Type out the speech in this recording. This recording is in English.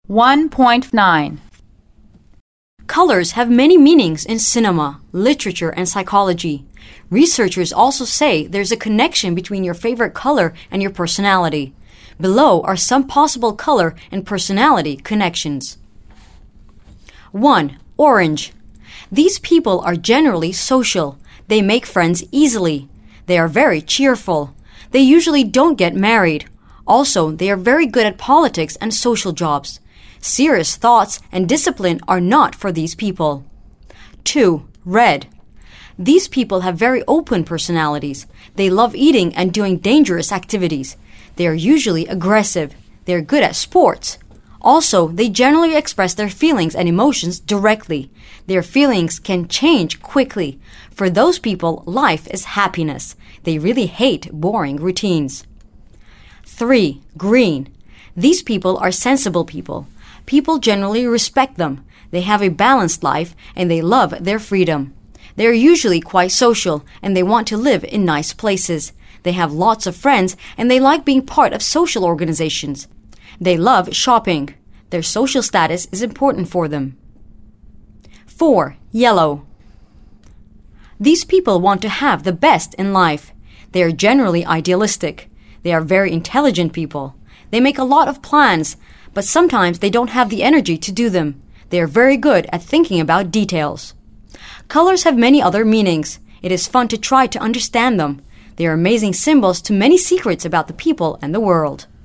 1.9. Colors have many meanings in cinema, literature, and psychology. Researchers also say there's a connection between your favorite color and your personality. Below are some possible color and personality connections. 1. Orange. These people are generally social. They make friends easily. They are very cheerful. They usually don't get married. Also, they are very good at politics and social jobs. Serious thoughts and discipline are not for these people. 2. Red. These people have very open personalities. They love eating and doing dangerous activities. They are usually aggressive. They are good at sports. Also, they generally express their feelings and emotions directly. Their feelings can change quickly. For those people, life is happiness. They really hate boring routines. 3. Green. These people are sensible people. People generally respect them. They have a balanced life and they love their freedom. They are usually quite social and they want to live in nice places. They have lots of friends and they like being part of social organizations. They love shopping. Their social status is important for them. 4. Yellow. These people want to have the best in life. They are generally idealistic. They are very intelligent people. They make a lot of plans, but sometimes they don't have the energy to do them. They are very good at thinking about details. Colors have many other meanings. It is fun to try to understand them. They are amazing symbols to many secrets about the people and the world.